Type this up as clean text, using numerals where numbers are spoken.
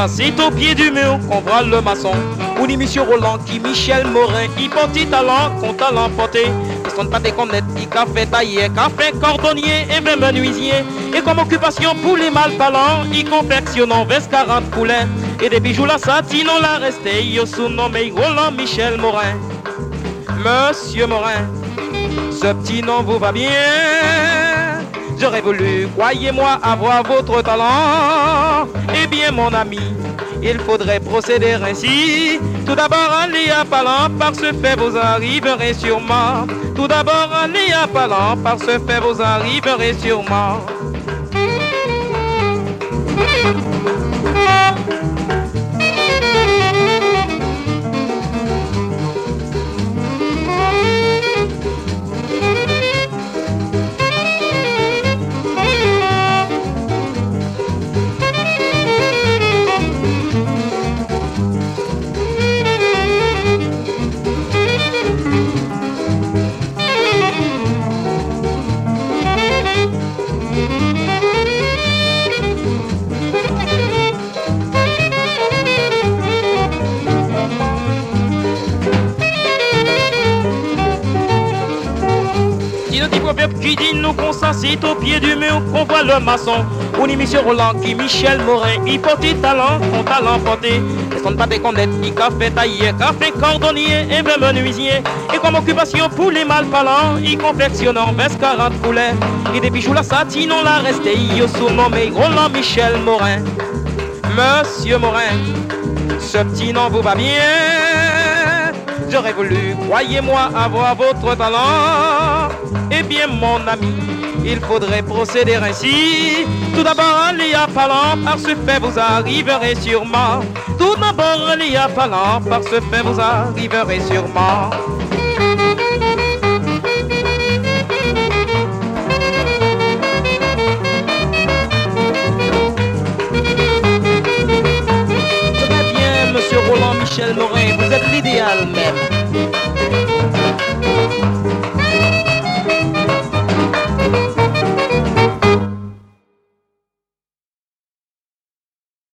ça, c'est au pied du mur qu'on voit le maçon. Ou ni Monsieur Roland, qui Michel Morin, il porte talent, qu'on talent porté. Parce qu'on ne pas déconnaître, il café taillé, café cordonnier et même menuisier. Et comme occupation pour les mal parlants, il confectionne en veste 40 poulets. Et des bijoux la satine, on l'a resté, il sous nommé Roland Michel Morin. Monsieur Morin, ce petit nom vous va bien. J'aurais voulu, croyez-moi, avoir votre talent. Eh bien, mon ami, il faudrait procéder ainsi. Tout d'abord, allez à Palan, par ce fait vous arriverez sûrement. Tout d'abord, allez à Palan, par ce fait vous arriverez sûrement. Qui dit nous qu'on s'assied au pied du mur qu'on voit le maçon. Ou ni Monsieur Roland qui Michel Morin, il porte talent, qu'on talent porté. Est-ce qu'on ne pas déconnaître, il café taillé, café cordonnier et même menuisier. Et comme occupation pour les mal parlants, il confectionne en veste 40 poulets. Et des bijoux la satine, on l'a resté, il sous nommé Roland Michel Morin. Monsieur Morin, ce petit nom vous va bien. J'aurais voulu, croyez-moi, avoir votre talent. Eh bien, mon ami, il faudrait procéder ainsi. Tout d'abord, allez à Palan, par ce fait vous arriverez sûrement. Tout d'abord, allez à Palan, par ce fait vous arriverez sûrement.